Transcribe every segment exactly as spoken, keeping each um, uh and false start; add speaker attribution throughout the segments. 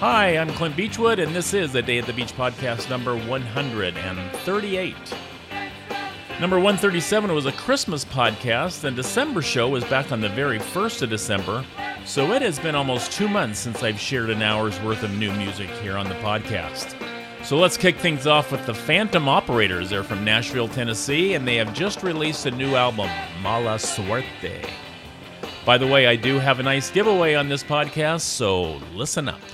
Speaker 1: Hi, I'm Clint Beechwood, and this is the Day at the Beach podcast number one hundred thirty-eight. Number one thirty-seven was a Christmas podcast, and December show was back on the very first of December, so it has been almost two months since I've shared an hour's worth of new music here on the podcast. So let's kick things off with the Phantom Operators. They're from Nashville, Tennessee, and they have just released a new album, Mala Suerte. By the way, I do have a nice giveaway on this podcast, so listen up.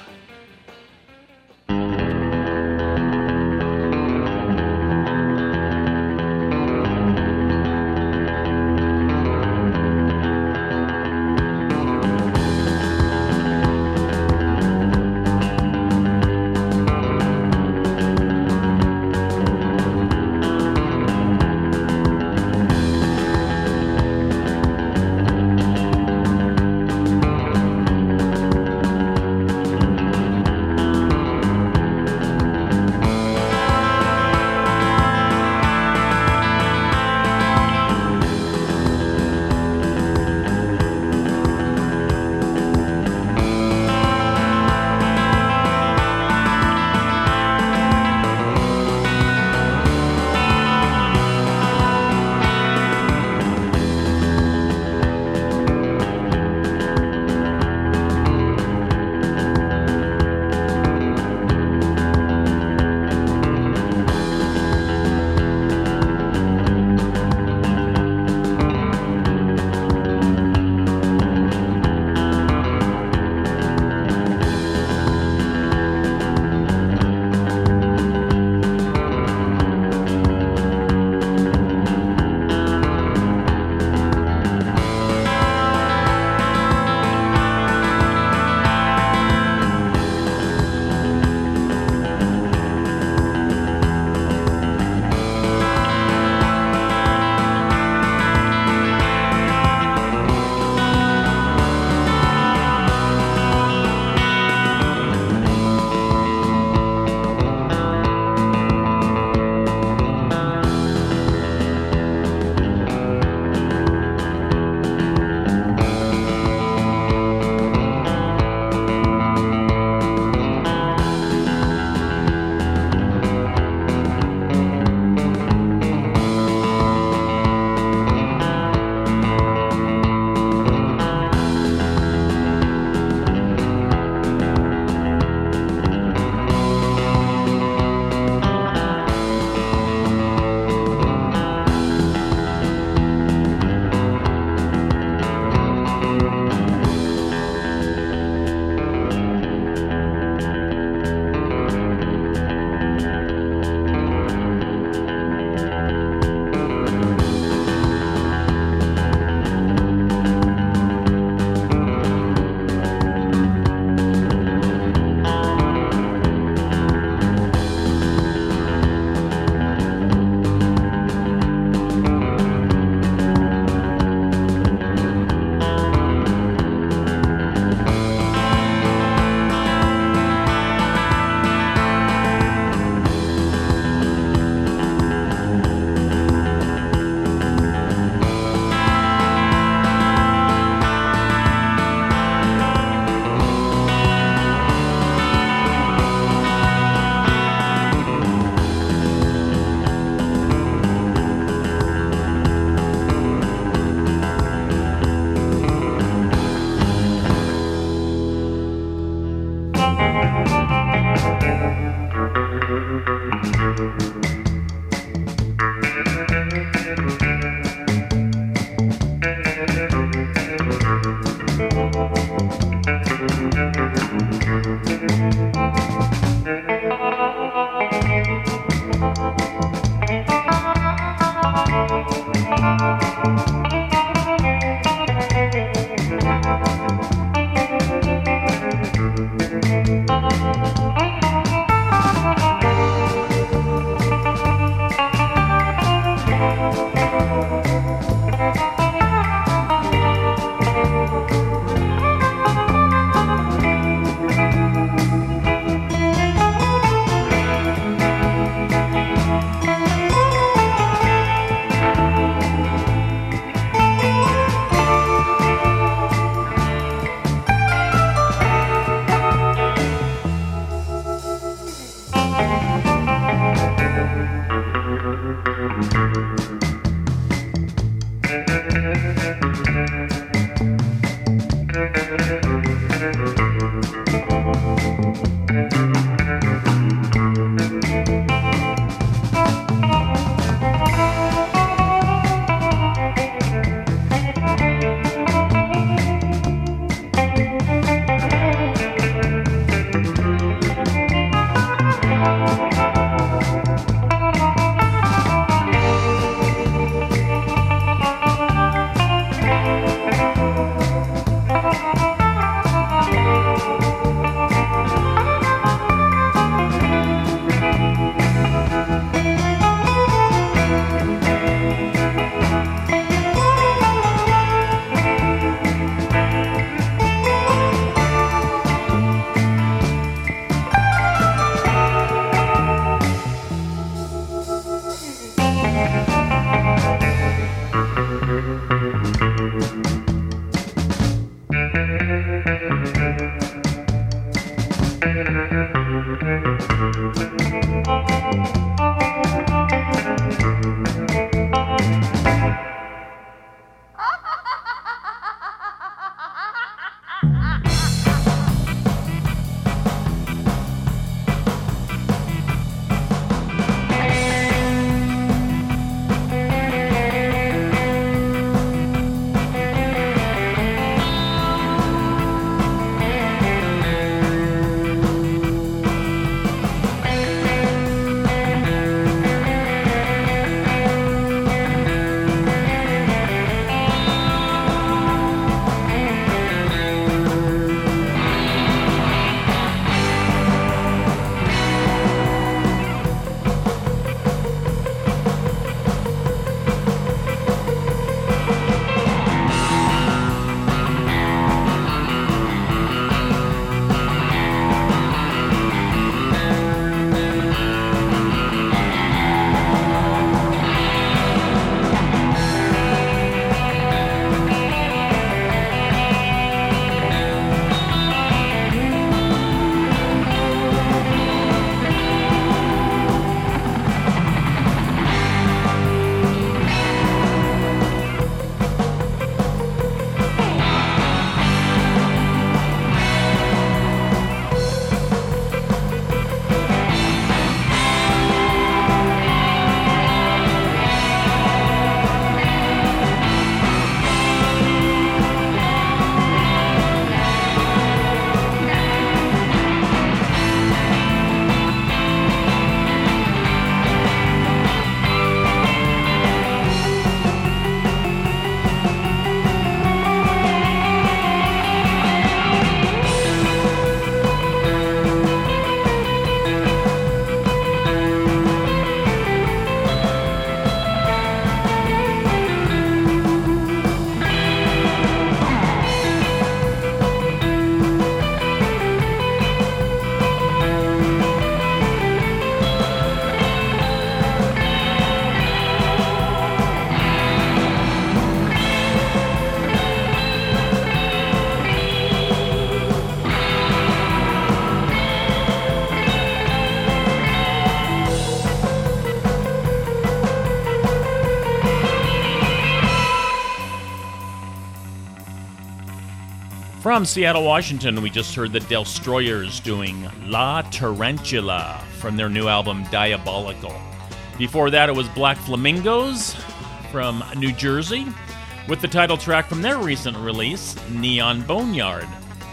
Speaker 1: From Seattle, Washington, we just heard the Destroyers doing La Tarantula from their new album Diabolical. Before that, it was Black Flamingos from New Jersey with the title track from their recent release, Neon Boneyard.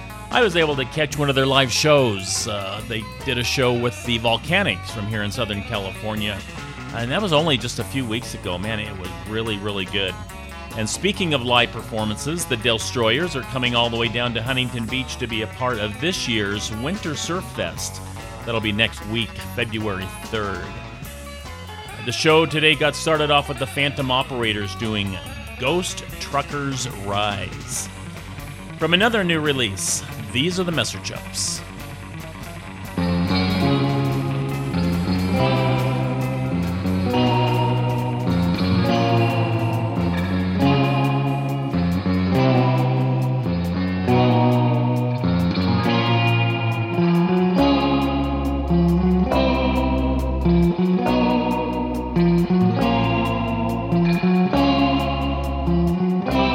Speaker 1: I was able to catch one of their live shows. Uh, they did a show with the Volcanics from here in Southern California, and that was only just a few weeks ago. Man, it was really, really good. And speaking of live performances, the Destroyers are coming all the way down to Huntington Beach to be a part of this year's Winter Surf Fest. That'll be next week, February third. The show today got started off with the Phantom Operators doing Ghost Truckers Rise. From another new release, these are the Messer Chops.
Speaker 2: Thank you.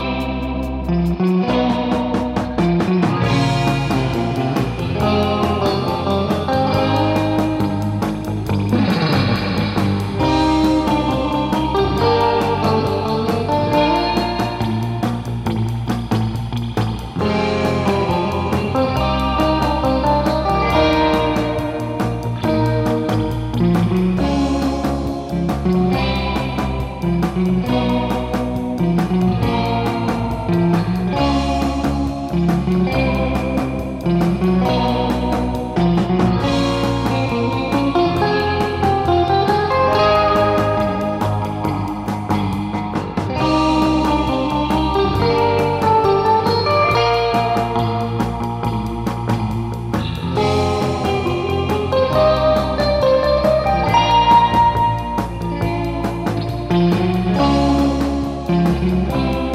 Speaker 2: Thank you.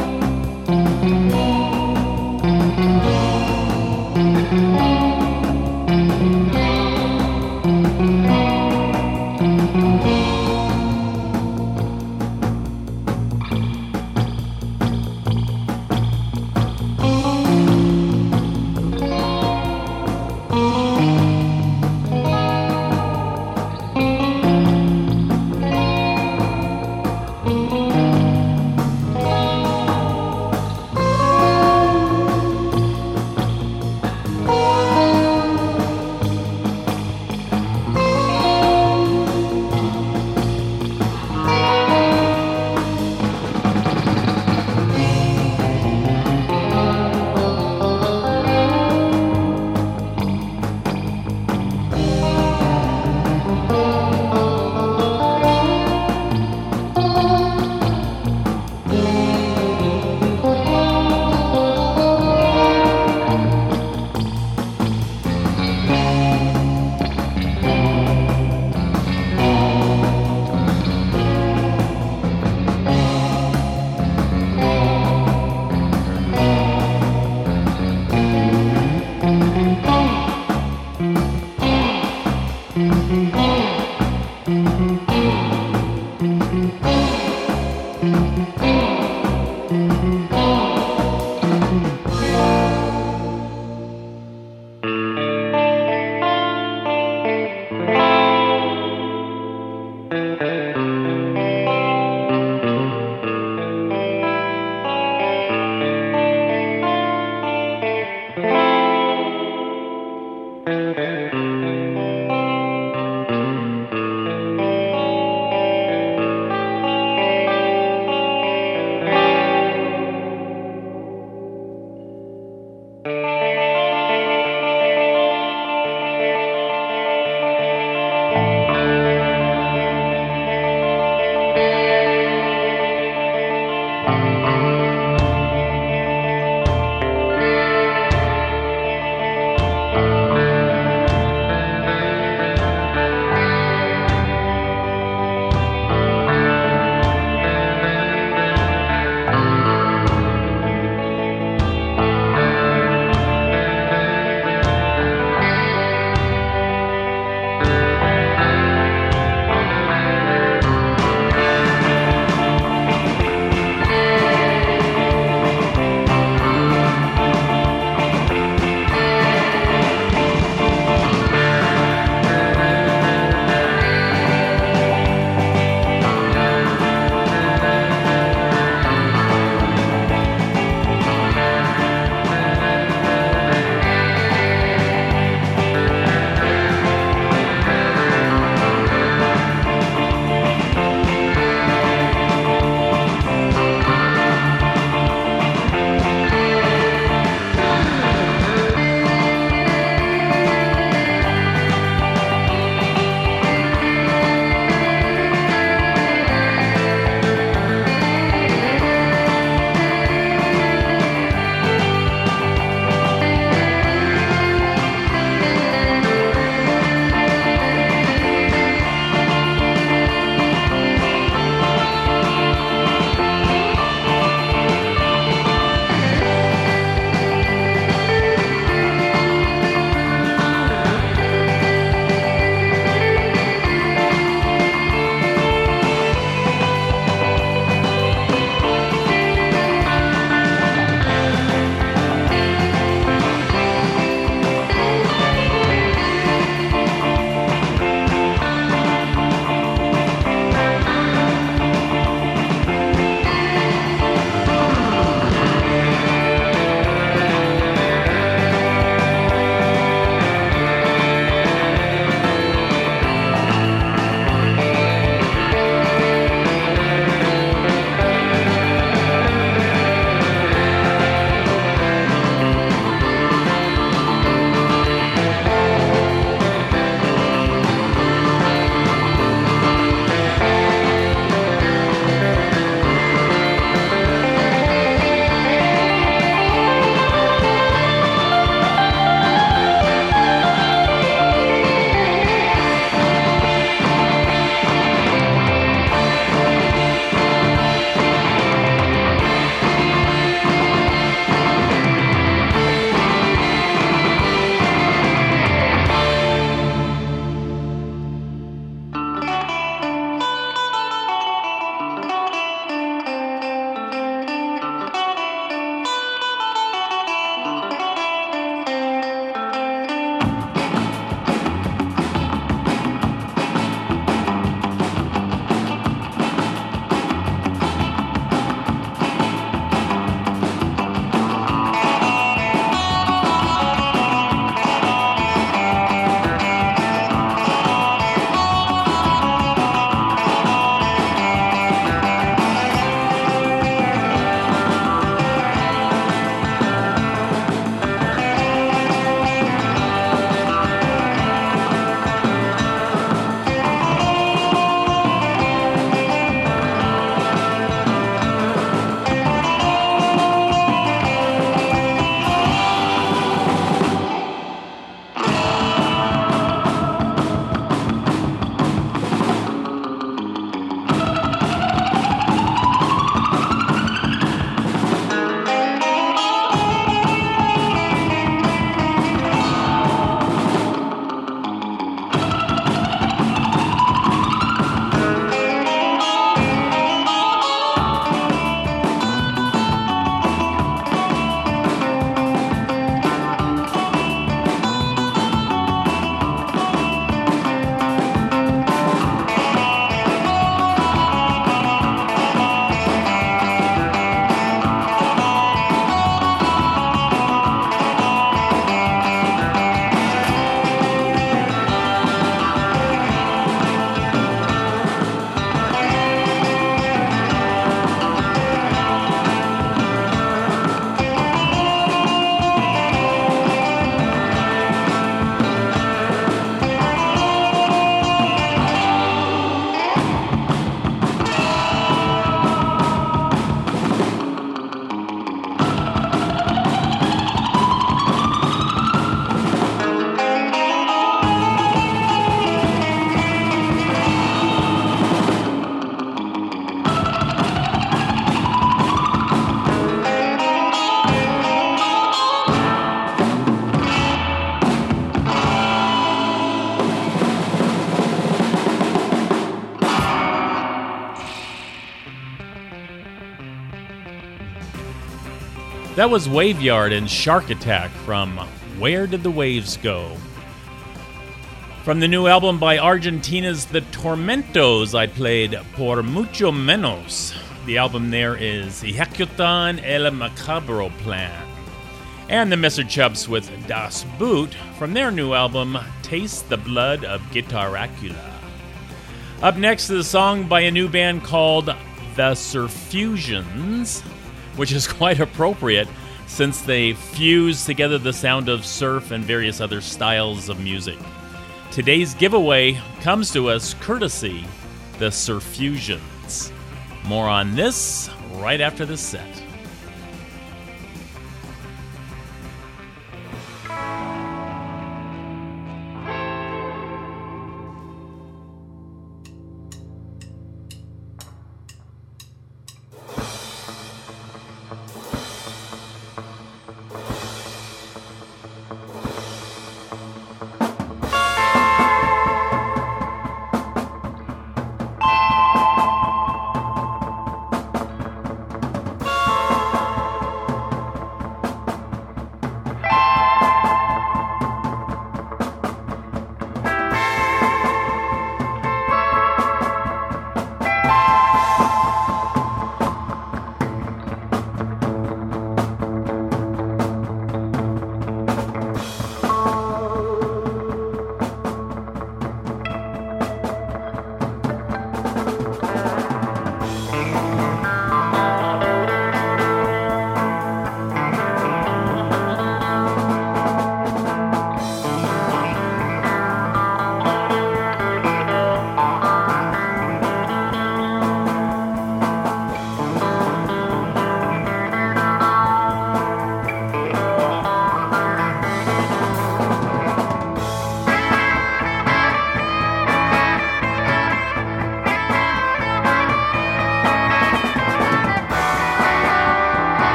Speaker 1: That was Waveyard and Shark Attack from Where Did the Waves Go? From the new album by Argentina's The Tormentos, I played Por Mucho Menos. The album there is Ejecutan El Macabro Plan. And the Mister Chubbs with Das Boot from their new album Taste the Blood of Guitaracula. Up next is a song by a new band called The Surfusions, which is quite appropriate since they fuse together the sound of surf and various other styles of music. Today's giveaway comes to us courtesy The Surfusions. More on this right after this set.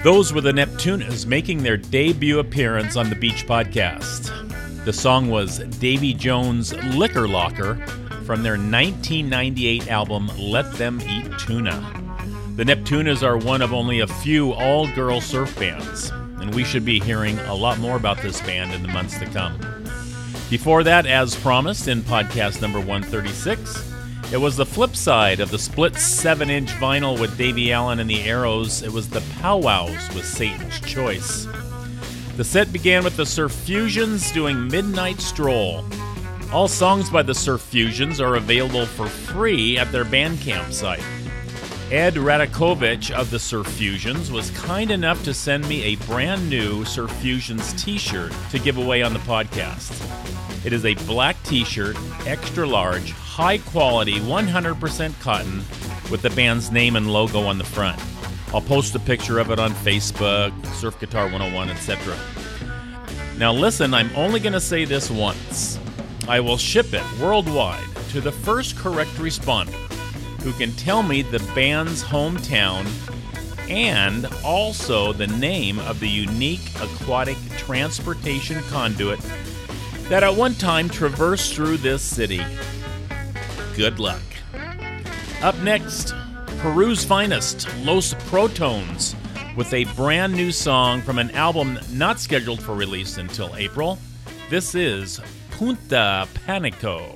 Speaker 1: Those were the Neptunas making their debut appearance on the Beach Podcast. The song was Davy Jones' Liquor Locker from their nineteen ninety-eight album Let Them Eat Tuna. The Neptunas are one of only a few all-girl surf bands, and we should be hearing a lot more about this band in the months to come. Before that, as promised in podcast number one thirty-six, it was the flip side of the split seven-inch vinyl with Davy Allen and the Arrows. It was the Powwows with Satan's Choice. The set began with the Surf Fusions doing Midnight Stroll. All songs by the Surf Fusions are available for free at their Bandcamp site. Ed Radakovich of the Surf Fusions was kind enough to send me a brand new Surf Fusions t-shirt to give away on the podcast. It is a black t-shirt, extra large, high quality, one hundred percent cotton with the band's name and logo on the front. I'll post a picture of it on Facebook, Surf Guitar one oh one, et cetera. Now listen, I'm only going to say this once. I will ship it worldwide to the first correct responder who can tell me the band's hometown and also the name of the unique aquatic transportation conduit that at one time traversed through this city. Good luck. Up next, Peru's finest, Los Protones, with a brand new song from an album not scheduled for release until April. This is Punta Panico.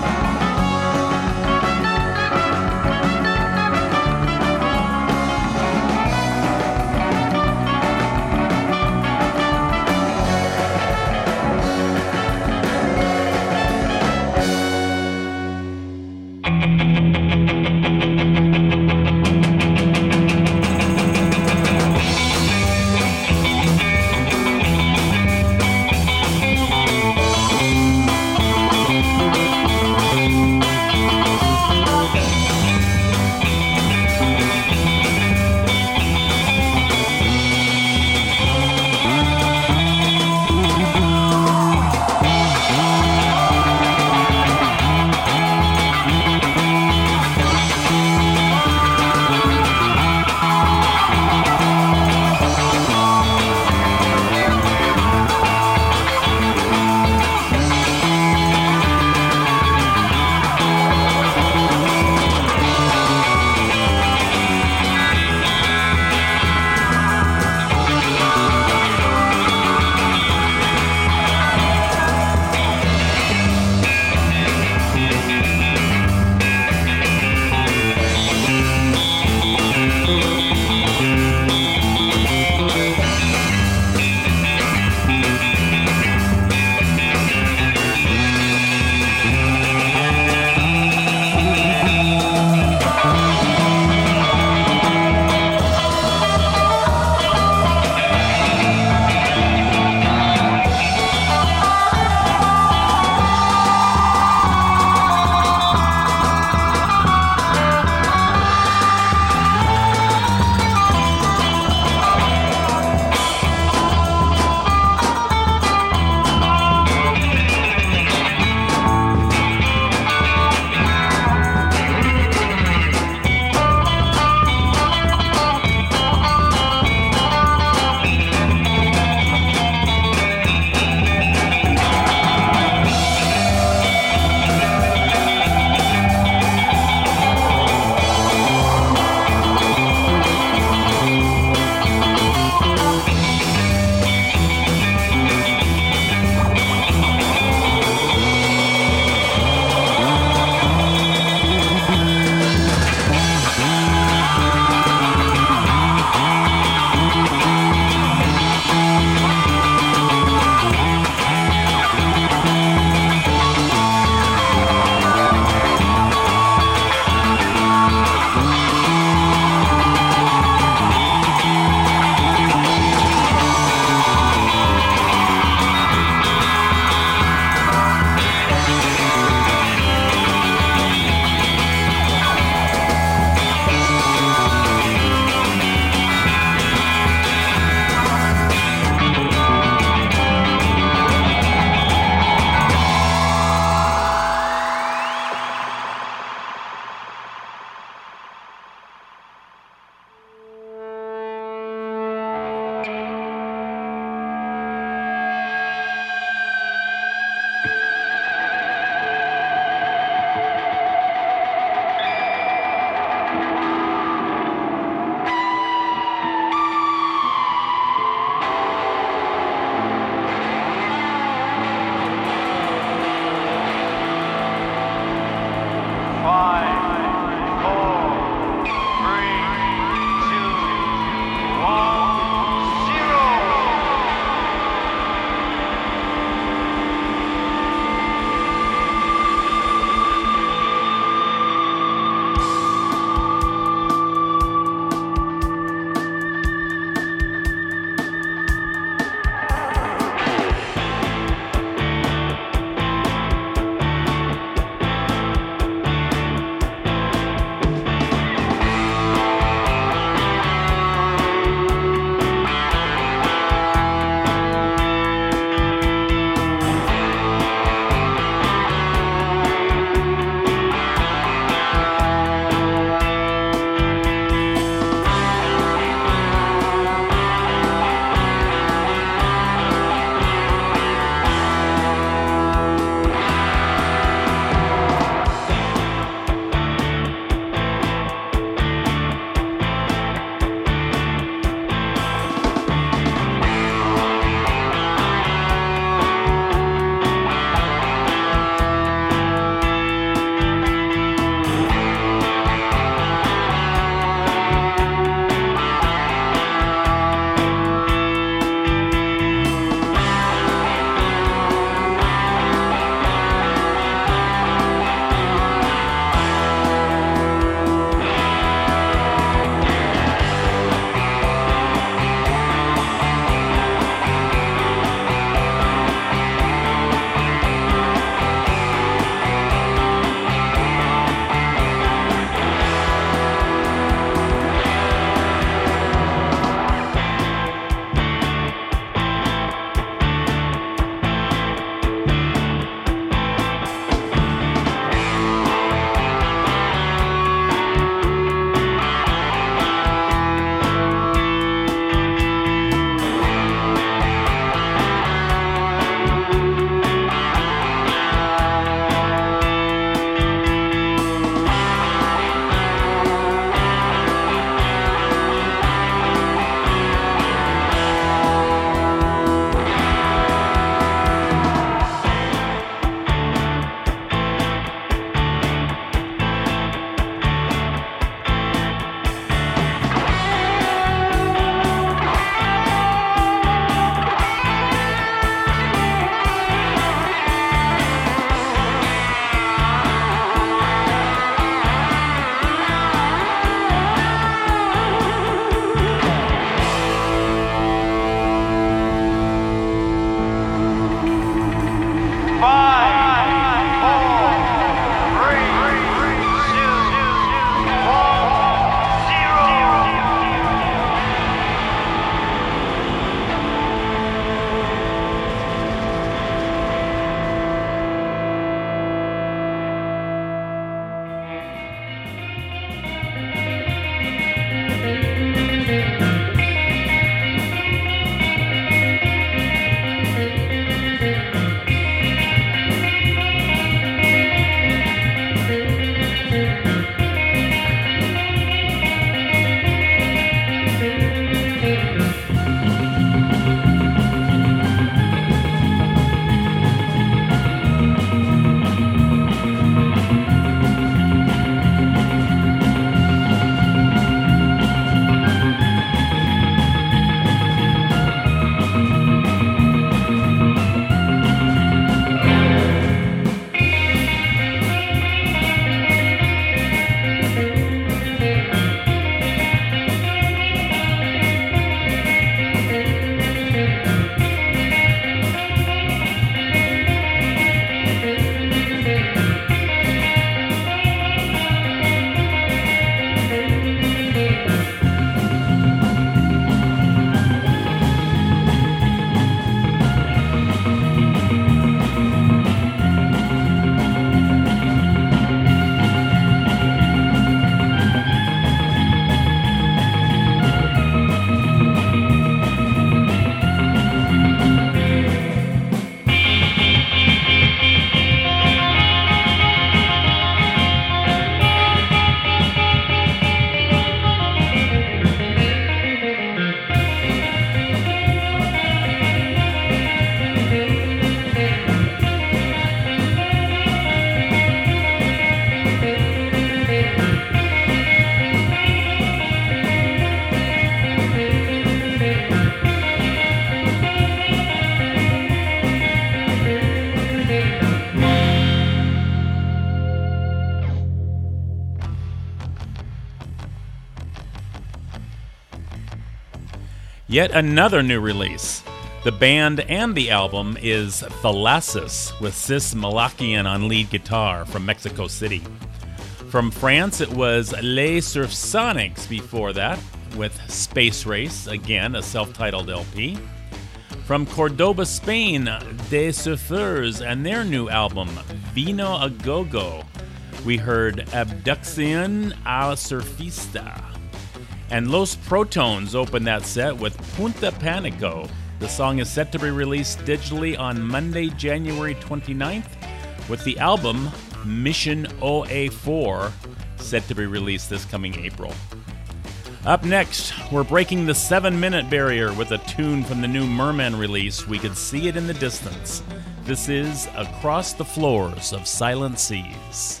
Speaker 1: Yet another new release. The band and the album is Thalassus, with Sis Malakian on lead guitar from Mexico City. From France, it was Les Surfsonics before that, with Space Race, again a self-titled L P. From Cordoba, Spain, Des Surfeurs and their new album, Vino a Go-Go. We heard Abducción al Surfista. And Los Protones opened that set with Punta Panico. The song is set to be released digitally on Monday, January twenty-ninth, with the album Mission O A four set to be released this coming April. Up next, we're breaking the seven-minute barrier with a tune from the new Merman release, We Could See It in the Distance. This is Across the Floors of Silent Seas.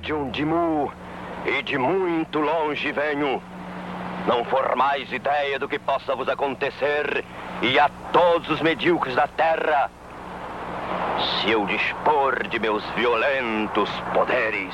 Speaker 2: médium de Mu, e de muito longe venho. Não formais ideia do que possa vos acontecer, e a todos os medíocres da terra, se eu dispor de meus violentos poderes.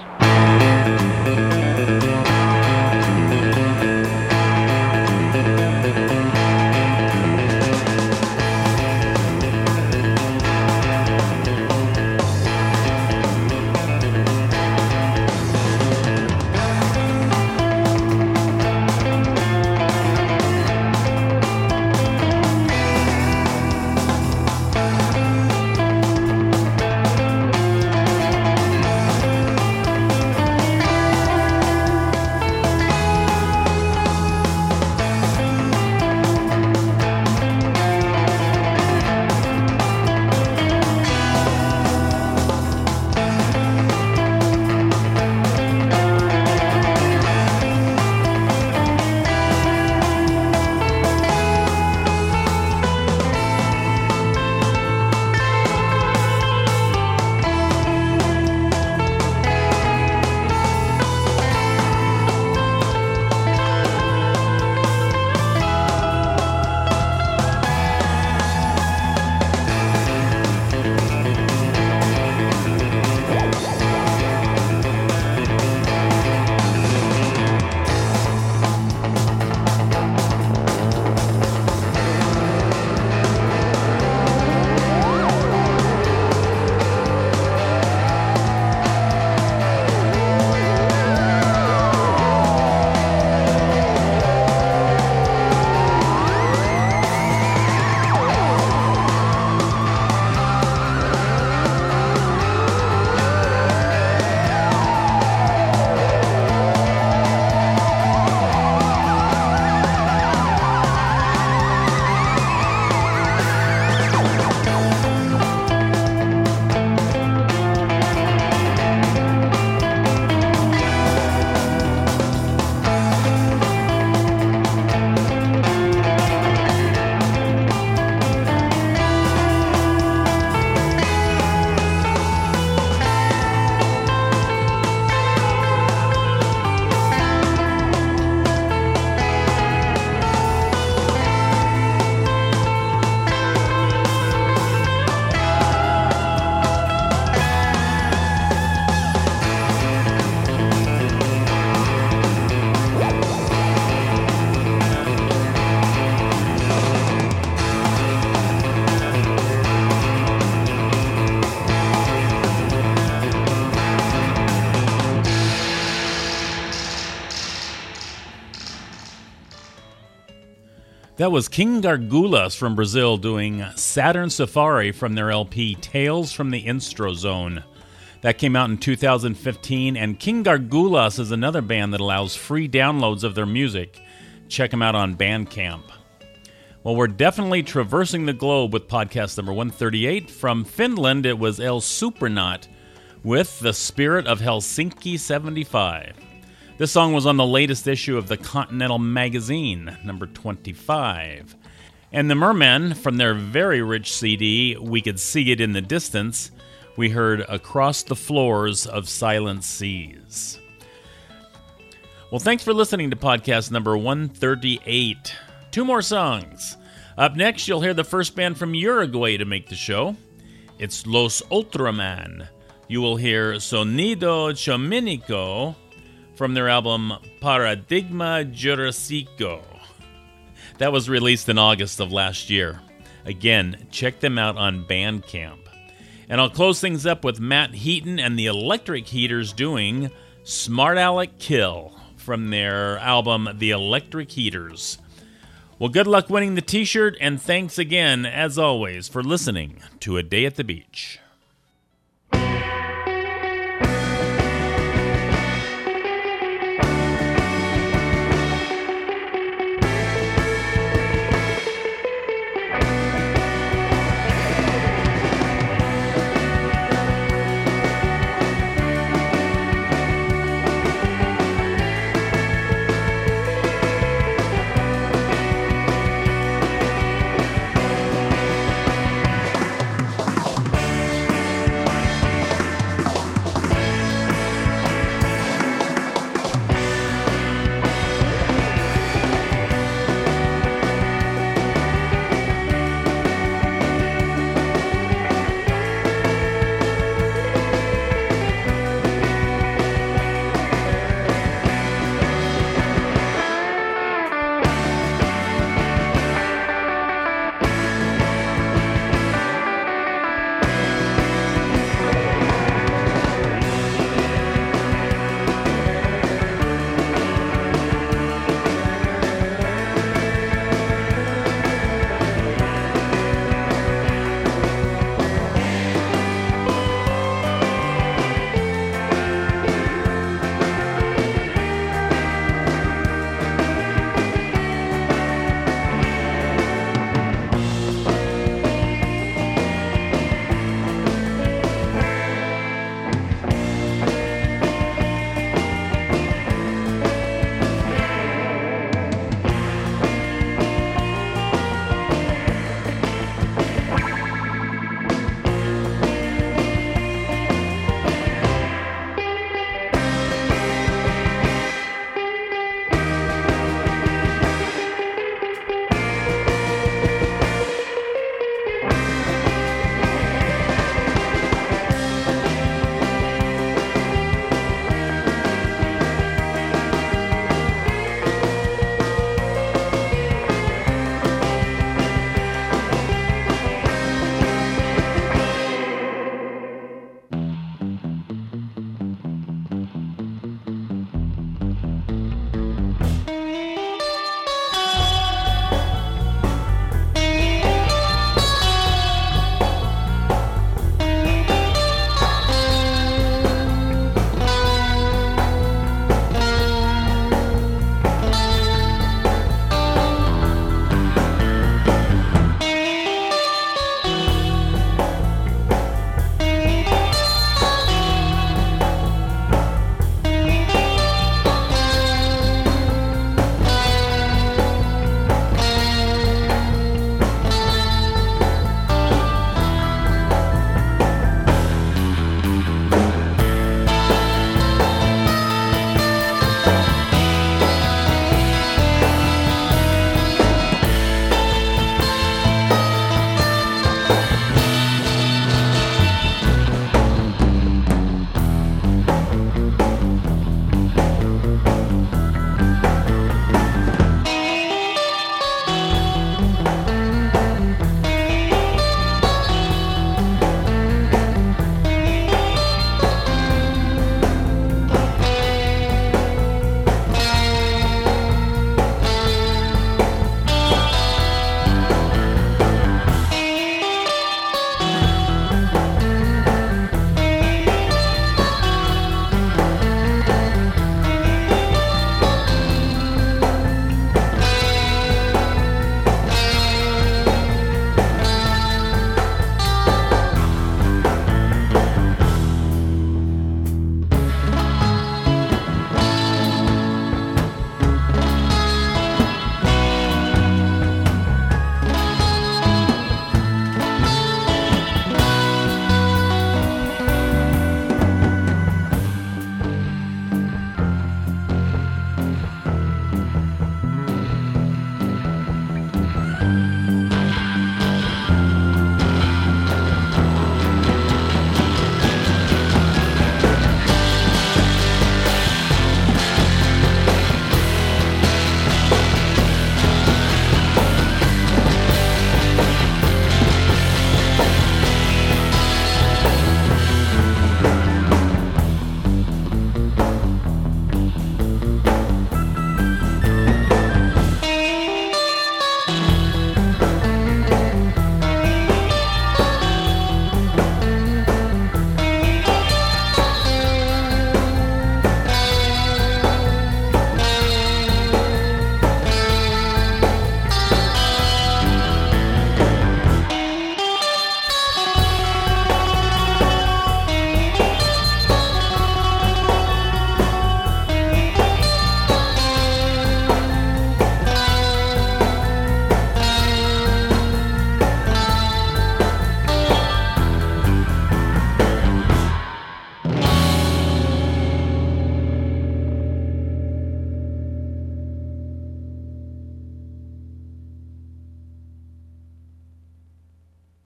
Speaker 1: That was King Gargulas from Brazil doing Saturn Safari from their L P Tales from the Instro Zone. That came out in two thousand fifteen, and King Gargulas is another band that allows free downloads of their music. Check them out on Bandcamp. Well, we're definitely traversing the globe with podcast number one thirty-eight. From Finland, it was El Supernaut with The Spirit of Helsinki seventy-five. This song was on the latest issue of the Continental Magazine, number twenty-five. And the Mermen, from their very rich C D, We Could See It in the Distance, we heard Across the Floors of Silent Seas. Well, thanks for listening to podcast number one thirty-eight. Two more songs. Up next, you'll hear the first band from Uruguay to make the show. It's Los Ultraman. You will hear Sonido Chominico from their album Paradigma Jurásico. That was released in August of last year. Again, check them out on Bandcamp. And I'll close things up with Matt Heaton and the Electric Heaters doing Smart Alec Kill from their album The Electric Heaters. Well, good luck winning the t-shirt, and thanks again, as always, for listening to A Day at the Beach.